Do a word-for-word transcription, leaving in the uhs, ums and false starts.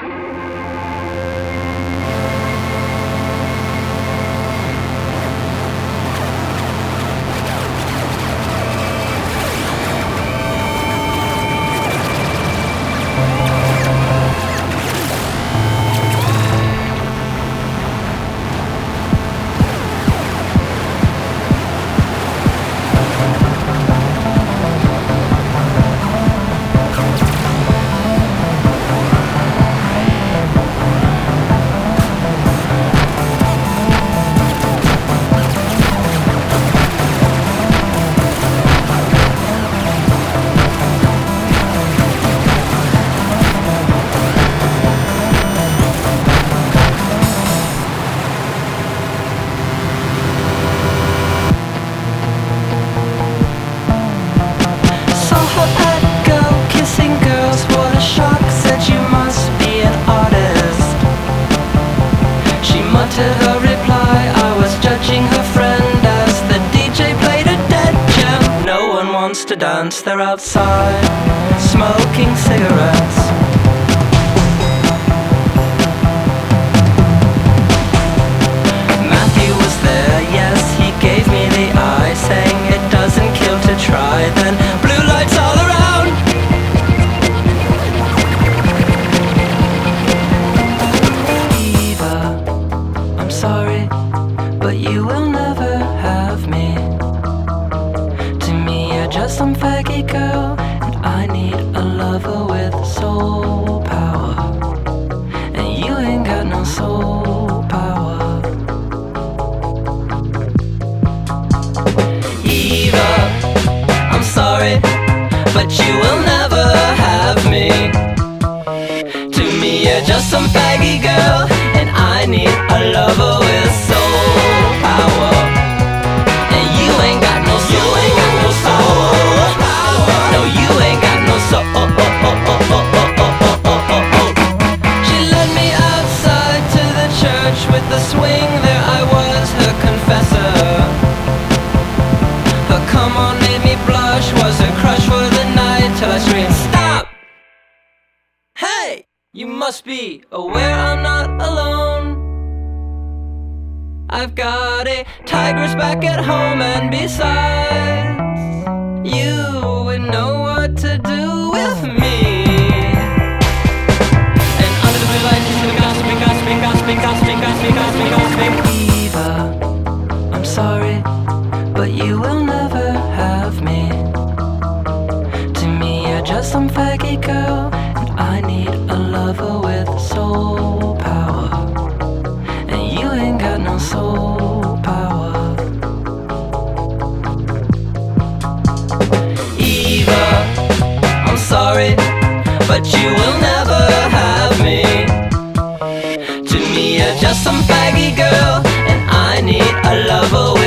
To dance, they're outside smoking cigarettes. Matthew was there, yes, he gave me the eye, saying it doesn't kill to try. Then blue lights all around. Eva, I'm sorry, but you will never have me. Just some faggy girl, and I need a lover with soul power, and you ain't got no soul power. Eva, I'm sorry, but you will never have me. To me, you're just some faggy girl, and I need a lover with soul power, and you ain't got no soul. You ain't got no soul. No, you ain't got no soul. Oh, oh, oh, oh, oh, oh, oh, oh, oh. She led me outside to the church with the swing. There I was, her confessor. Her come on made me blush, was her crush for the night, till I screamed, stop! Hey! You must be aware I'm not alone. I've got a tigress back at home, and besides, you would know what to do with me. And under the blue light, she's gonna gossiping, gossiping, gossiping, gossiping, gossiping, gossiping, gossiping. Eva, I'm sorry, but you will never have me. To me, you're just some faggy girl, and I need a lover with soul power, and you ain't got no soul power. I'm sorry, but you will never have me. To me, you're just some faggy girl, and I need a lover with